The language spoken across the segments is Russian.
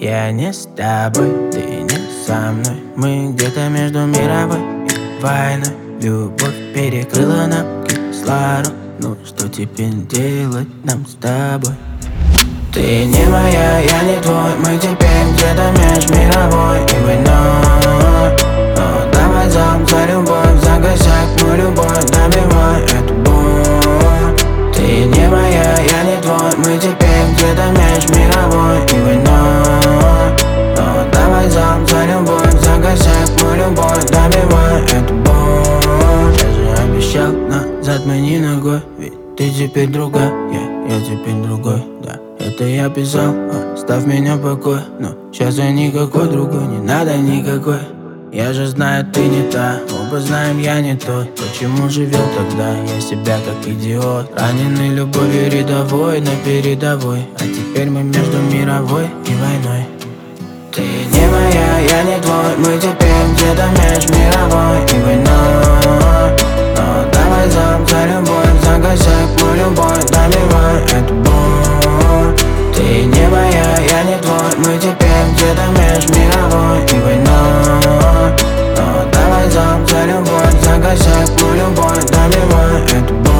Я не с тобой, ты не со мной. Мы где-то между мировой и войной. Любовь перекрыла нам кислород. Ну что теперь делать нам с тобой? Ты не моя, я не твой. Мы теперь где-то между мировой и войной. Но давай замуж за любовь, за косяк мою любовь, добивай эту боль. Ты не моя, я не твой. Мы теперь где-то между мировой и войной. Но давай замуж за любовь, за косяк мою любовь, добивай эту боль. Я же обещал назад мы не ногой, ведь ты теперь другая, я теперь другой, да. Это я писал, оставь меня в покое. Но сейчас я никакой другой, не надо никакой. Я же знаю, ты не та, оба знаем, я не тот. Почему же вел тогда я себя как идиот? Раненый любовью рядовой на передовой. А теперь мы между мировой и войной. Ты не моя, я не твой. Мы теперь где-то между мировой и войной. Но давай замуж за любовь, за косяк мою любовь, добивай эту боль. Ты не моя, я не твой. Мы теперь где-то между мировой и войной. Но давай замуж за любовь, за косяк мою любовь, добивай эту боль.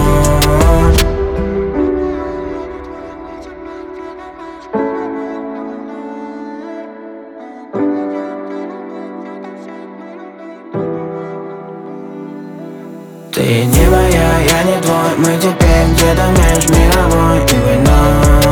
Ты не моя, я не твой. Мы теперь где-то между мировой и войной.